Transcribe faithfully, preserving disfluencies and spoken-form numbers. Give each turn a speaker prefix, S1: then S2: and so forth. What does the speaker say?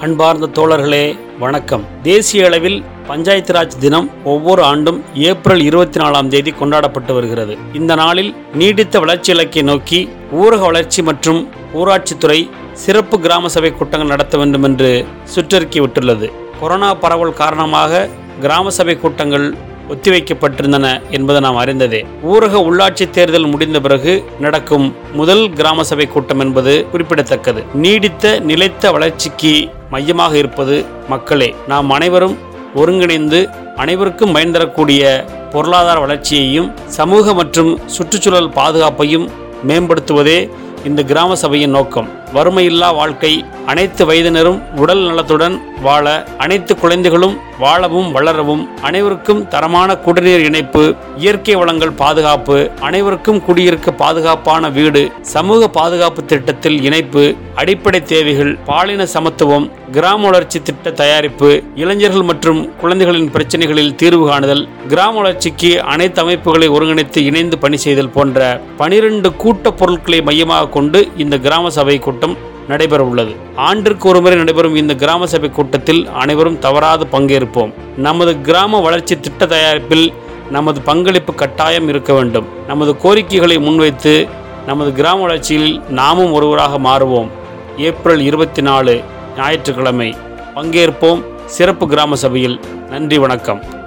S1: அன்பார்ந்த தோழர்களே வணக்கம். தேசிய அளவில் பஞ்சாயத்து ராஜ் தினம் ஒவ்வொரு ஆண்டும் ஏப்ரல் இருபத்தி நாலாம் தேதி கொண்டாடப்பட்டு வருகிறது. இந்த நாளில் நீடித்த வளர்ச்சி இலக்கை நோக்கி ஊரக வளர்ச்சி மற்றும் ஊராட்சித்துறை சிறப்பு கிராம சபை கூட்டங்கள் நடத்த வேண்டும் என்று சுற்றறிக்கை விட்டுள்ளது. கொரோனா பரவல் காரணமாக கிராம சபை கூட்டங்கள் ஒத்திவைக்கப்பட்டிருந்தன என்பதை நாம் அறிந்ததே. ஊரக உள்ளாட்சி தேர்தல் முடிந்த பிறகு நடக்கும் முதல் கிராம சபை கூட்டம் என்பது குறிப்பிடத்தக்கது. நீடித்த நிலைத்த வளர்ச்சிக்கு மையமாக இருப்பது மக்களே. நாம் அனைவரும் ஒருங்கிணைந்து அனைவருக்கும் பயன் தரக்கூடிய பொருளாதார வளர்ச்சியையும் சமூக மற்றும் சுற்றுச்சூழல் பாதுகாப்பையும் மேம்படுத்துவதே இந்த கிராம சபையின் நோக்கம். வறுமையில்லா வாழ்க்கை, அனைத்து வயதினரும் உடல் நலத்துடன் வாழ, அனைத்து குழந்தைகளும் வாழவும் வளரவும், அனைவருக்கும் தரமான குடிநீர் இணைப்பு, இயற்கை வளங்கள் பாதுகாப்பு, அனைவருக்கும் குடியிருக்க பாதுகாப்பான வீடு, சமூக பாதுகாப்பு திட்டத்தில் இணைப்பு, அடிப்படை தேவைகள், பாலின சமத்துவம், கிராம வளர்ச்சி திட்ட தயாரிப்பு, இளைஞர்கள் மற்றும் குழந்தைகளின் பிரச்சனைகளில் தீர்வு காணுதல், கிராம வளர்ச்சிக்கு அனைத்து அமைப்புகளை ஒருங்கிணைத்து இணைந்து பணி செய்தல் போன்ற பனிரெண்டு கூட்ட பொருட்களை மையமாக கொண்டு இந்த கிராம சபை கூட்டம் நடைபெற உள்ளது. ஆண்டிற்கு ஒருமுறை நடைபெறும் இந்த கிராம சபை கூட்டத்தில் அனைவரும் தவறாது பங்கேற்போம். நமது கிராம வளர்ச்சி திட்ட தயாரிப்பில் நமது பங்களிப்பு கட்டாயம் இருக்க வேண்டும். நமது கோரிக்கைகளை முன்வைத்து நமது கிராம வளர்ச்சியில் நாமும் ஒருவராக மாறுவோம். ஏப்ரல் இருபத்தி நாலு ஞாயிற்றுக்கிழமை பங்கேற்போம் சிறப்பு கிராம சபையில். நன்றி, வணக்கம்.